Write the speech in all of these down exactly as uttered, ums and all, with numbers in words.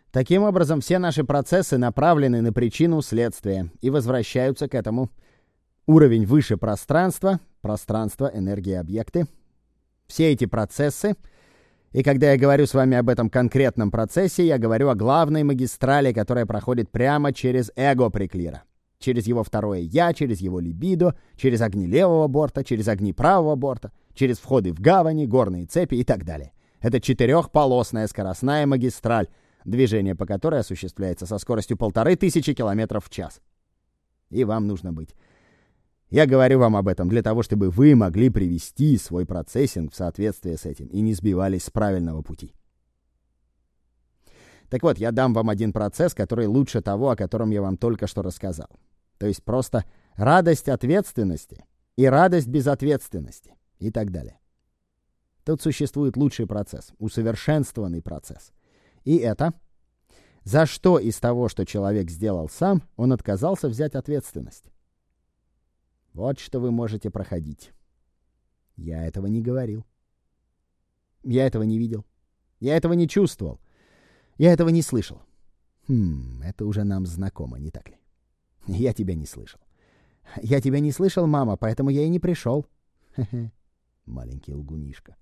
Таким образом, все наши процессы направлены на причину следствия и возвращаются к этому. Уровень выше пространства, пространство, энергия, объекты. Все эти процессы, и когда я говорю с вами об этом конкретном процессе, я говорю о главной магистрали, которая проходит прямо через эго Приклира. Через его второе «я», через его либидо, через огни левого борта, через огни правого борта, через входы в гавани, горные цепи и так далее. Это четырехполосная скоростная магистраль, движение по которой осуществляется со скоростью полторы тысячи километров в час. И вам нужно быть. Я говорю вам об этом для того, чтобы вы могли привести свой процессинг в соответствие с этим и не сбивались с правильного пути. Так вот, я дам вам один процесс, который лучше того, о котором я вам только что рассказал. То есть просто радость ответственности и радость безответственности и так далее. Тут существует лучший процесс, усовершенствованный процесс. И это, за что из того, что человек сделал сам, он отказался взять ответственность. Вот что вы можете проходить. Я этого не говорил. Я этого не видел. Я этого не чувствовал. Я этого не слышал. Хм, это уже нам знакомо, не так ли? Я тебя не слышал. Я тебя не слышал, мама, поэтому я и не пришел. Хе-хе, маленький лгунишка.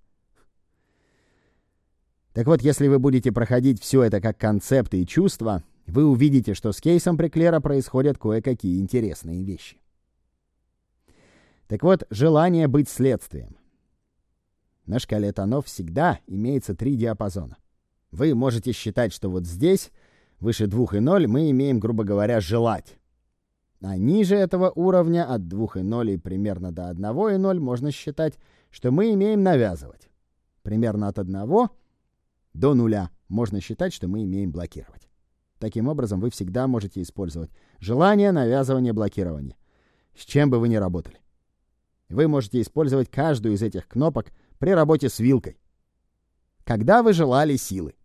Так вот, если вы будете проходить все это как концепты и чувства, вы увидите, что с кейсом Приклера происходят кое-какие интересные вещи. Так вот, желание быть следствием. На шкале тонов всегда имеется три диапазона. Вы можете считать, что вот здесь, выше двух и ноль, мы имеем, грубо говоря, желать. А ниже этого уровня, от двух и ноль примерно до одного и ноль, можно считать, что мы имеем навязывать. Примерно от одного до нуля можно считать, что мы имеем блокировать. Таким образом, вы всегда можете использовать желание, навязывание, блокирование. С чем бы вы ни работали. Вы можете использовать каждую из этих кнопок при работе с вилкой. Когда вы желали силы?